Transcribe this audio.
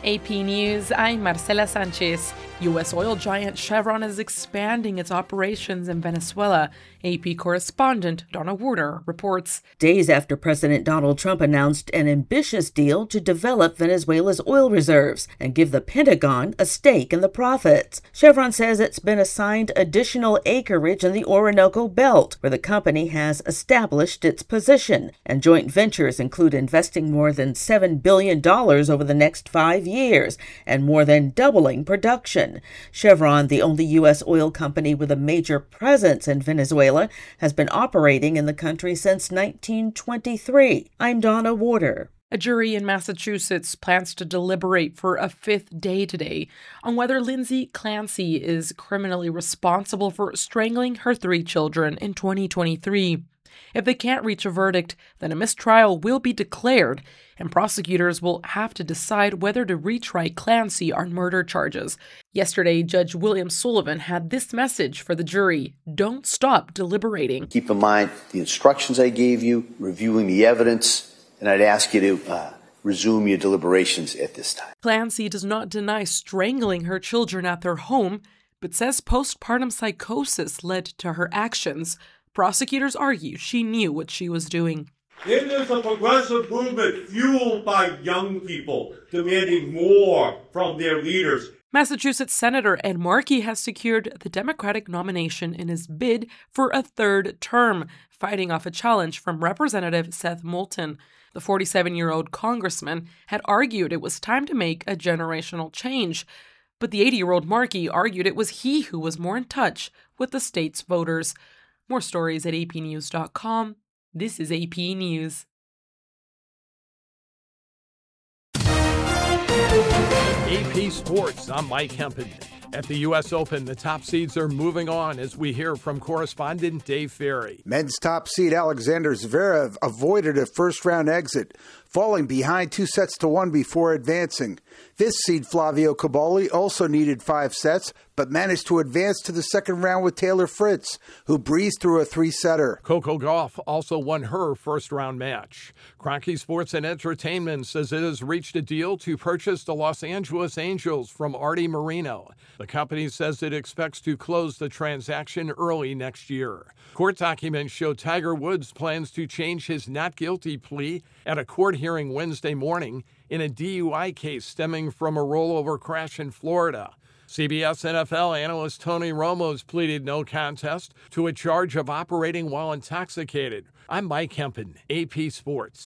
AP News, I'm Marcela Sanchez. U.S. oil giant Chevron is expanding its operations in Venezuela. AP correspondent Donna Warder reports. Days after President Donald Trump announced an ambitious deal to develop Venezuela's oil reserves and give the Pentagon a stake in the profits, Chevron says it's been assigned additional acreage in the Orinoco Belt, where the company has established its position. And joint ventures include investing more than $7 billion over the next 5 years and more than doubling production. Chevron, the only U.S. oil company with a major presence in Venezuela, has been operating in the country since 1923. I'm Donna Warder. A jury in Massachusetts plans to deliberate for a 5th day today on whether Lindsay Clancy is criminally responsible for strangling her 3 children in 2023. If they can't reach a verdict, then a mistrial will be declared, and prosecutors will have to decide whether to retry Clancy on murder charges. Yesterday, Judge William Sullivan had this message for the jury: don't stop deliberating. Keep in mind the instructions I gave you, reviewing the evidence, and I'd ask you to resume your deliberations at this time. Clancy does not deny strangling her children at their home, but says postpartum psychosis led to her actions. Prosecutors argue she knew what she was doing. It is a progressive movement fueled by young people demanding more from their leaders. Massachusetts Senator Ed Markey has secured the Democratic nomination in his bid for a 3rd term, fighting off a challenge from Representative Seth Moulton. The 47-year-old congressman had argued it was time to make a generational change, but the 80-year-old Markey argued it was he who was more in touch with the state's voters. More stories at apnews.com. This is AP News. AP Sports, I'm Mike Hempen. At the U.S. Open, the top seeds are moving on as we hear from correspondent Dave Ferry. Men's top seed Alexander Zverev avoided a first-round exit, falling behind 2-1 before advancing. This seed Flavio Cobolli also needed 5 sets, but managed to advance to the second round with Taylor Fritz, who breezed through a 3-setter. Coco Gauff also won her first-round match. Kroenke Sports and Entertainment says it has reached a deal to purchase the Los Angeles Angels from Artie Moreno. The company says it expects to close the transaction early next year. Court documents show Tiger Woods plans to change his not guilty plea at a court hearing Wednesday morning in a DUI case stemming from a rollover crash in Florida. CBS NFL analyst Tony Romo's pleaded no contest to a charge of operating while intoxicated. I'm Mike Hempen, AP Sports.